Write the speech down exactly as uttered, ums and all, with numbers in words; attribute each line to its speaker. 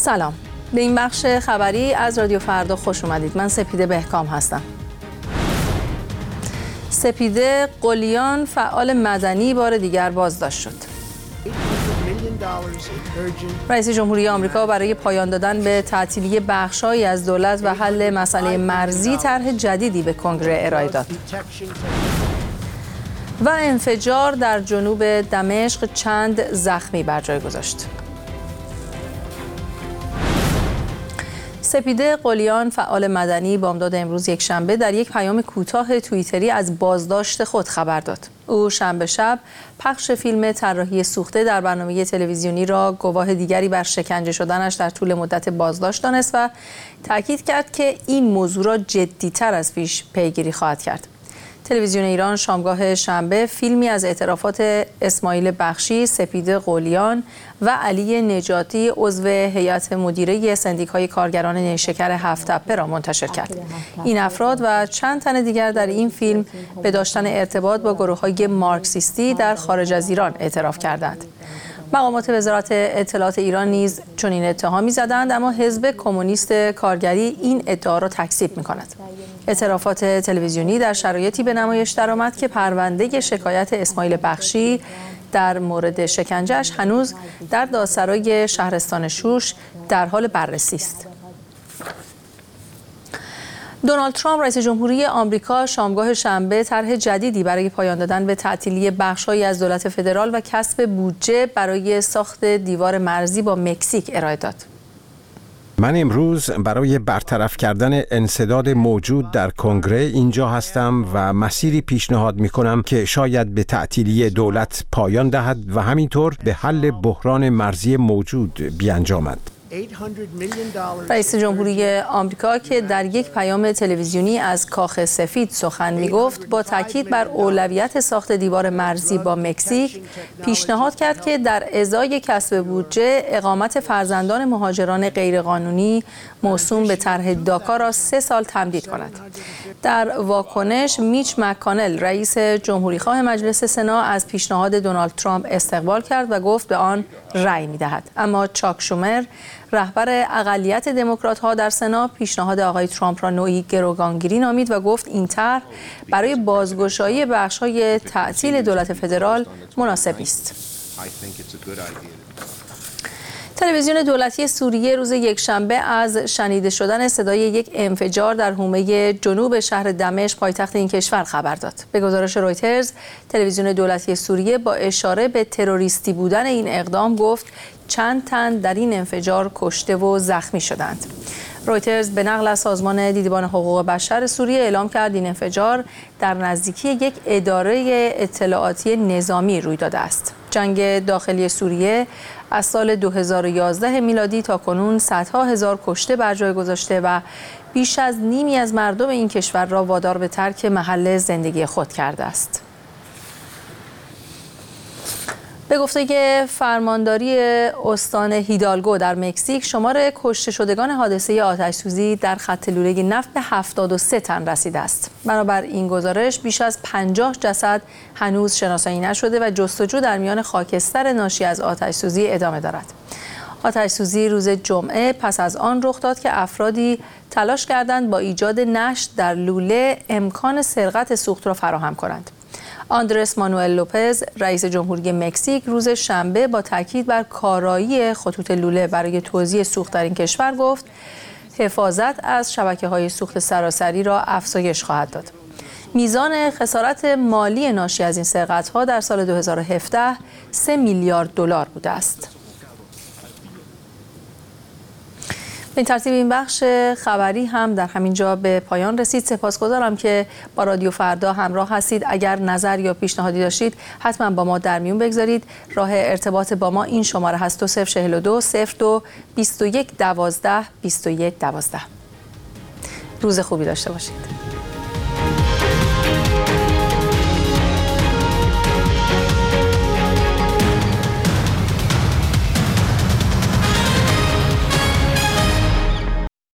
Speaker 1: سلام، به این بخش خبری از رادیو فردا خوش اومدید. من سپیده بهکام هستم. سپیده قلیان فعال مدنی بار دیگر بازداشت شد. رئیس جمهوری آمریکا برای پایان دادن به تعطیلی بخش‌هایی از دولت و حل مسئله مرزی طرح جدیدی به کنگره ارائه داد. و انفجار در جنوب دمشق چند زخمی بر جای گذاشت. سپیده قلیان فعال مدنی بامداد امروز یکشنبه در یک پیام کوتاه توییتری از بازداشت خود خبر داد. او شنبه شب پخش فیلم طراحی سوخته در برنامه تلویزیونی را گواه دیگری بر شکنجه شدنش در طول مدت بازداشت دانست و تاکید کرد که این موضوع را جدی‌تر از پیش پیگیری خواهد کرد. تلویزیون ایران شامگاه شنبه فیلمی از اعترافات اسماعیل بخشی، سپیده قلیان و علی نجاتی عضو هیئت مدیره سندیکای کارگران نیشکر هفت تپه را منتشر کرد. این افراد و چند تن دیگر در این فیلم به داشتن ارتباط با گروه‌های مارکسیستی در خارج از ایران اعتراف کردند. مقامات وزارت اطلاعات ایران نیز چنین اتهامی زدند، اما حزب کمونیست کارگری این ادعا را تکذیب می‌کند. اعترافات تلویزیونی در شرایطی به نمایش درآمد که پرونده شکایت اسماعیل بخشی در مورد شکنجه‌اش هنوز در دادسرای شهرستان شوش در حال بررسی است. دونالد ترامپ رئیس جمهوری آمریکا شامگاه شنبه طرح جدیدی برای پایان دادن به تعطیلی بخش‌هایی از دولت فدرال و کسب بودجه برای ساخت دیوار مرزی با مکزیک ارائه داد.
Speaker 2: من امروز برای برطرف کردن انسداد موجود در کنگره اینجا هستم و مسیری پیشنهاد می کنم که شاید به تعطیلی دولت پایان دهد و همینطور به حل بحران مرزی موجود بیانجامد.
Speaker 1: رئیس جمهوری آمریکا که در یک پیام تلویزیونی از کاخ سفید سخن می‌گفت، با تاکید بر اولویت ساخت دیوار مرزی با مکزیک پیشنهاد کرد که در ازای کسب بودجه اقامت فرزندان مهاجران غیرقانونی موسوم به طرح داکا را سه سال تمدید کند. در واکنش میچ مک‌کانل رئیس جمهوریخواه مجلس سنا از پیشنهاد دونالد ترامپ استقبال کرد و گفت به آن رأی می‌دهد، اما چاک شومر رهبر اقلیت دموکرات‌ها در سنا پیشنهاد آقای ترامپ را نوعی گروگانگیری نامید و گفت این طرح برای بازگشایی بخش‌های تعطیل دولت فدرال مناسب نیست. تلویزیون دولتی سوریه روز یکشنبه از شنیده شدن صدای یک انفجار در حومه جنوب شهر دمشق پایتخت این کشور خبر داد. به گزارش رویترز، تلویزیون دولتی سوریه با اشاره به تروریستی بودن این اقدام گفت چند تن در این انفجار کشته و زخمی شدند. رویترز به نقل از سازمان دیدبان حقوق بشر سوریه اعلام کرد این انفجار در نزدیکی یک اداره اطلاعاتی نظامی روی داده است. جنگ داخلی سوریه از سال دو هزار و یازده میلادی تا کنون صدها هزار کشته بر جای گذاشته و بیش از نیمی از مردم این کشور را وادار به ترک محل زندگی خود کرده است. به گفته فرمانداری استان هیدالگو در مکزیک، شمار کشته شدگان حادثه آتش‌سوزی در خط لوله نفت به هفتاد و سه تن رسیده است. بنابر این گزارش بیش از پنجاه جسد هنوز شناسایی نشده و جستجو در میان خاکستر ناشی از آتش‌سوزی ادامه دارد. آتش‌سوزی روز جمعه پس از آن رخ داد که افرادی تلاش کردند با ایجاد نشت در لوله امکان سرقت سوخت را فراهم کنند. آندرس مانوئل لوپز رئیس جمهوری مکزیک روز شنبه با تاکید بر کارایی خطوط لوله برای توزیع سوخت در این کشور گفت حفاظت از شبکه‌های سوخت سراسری را افزایش خواهد داد. میزان خسارت مالی ناشی از این سرقت‌ها در سال دو هزار و هفده سه میلیارد دلار بوده است. به این ترتیب این بخش خبری هم در همین جا به پایان رسید. سپاسگزارم که با رادیو فردا همراه هستید. اگر نظر یا پیشنهادی داشتید حتما با ما در میون بگذارید. راه ارتباط با ما این شماره هست: دو صفر چهل و دو صفر دو بیست و یک دوازده بیست و یک دوازده. روز خوبی داشته باشید.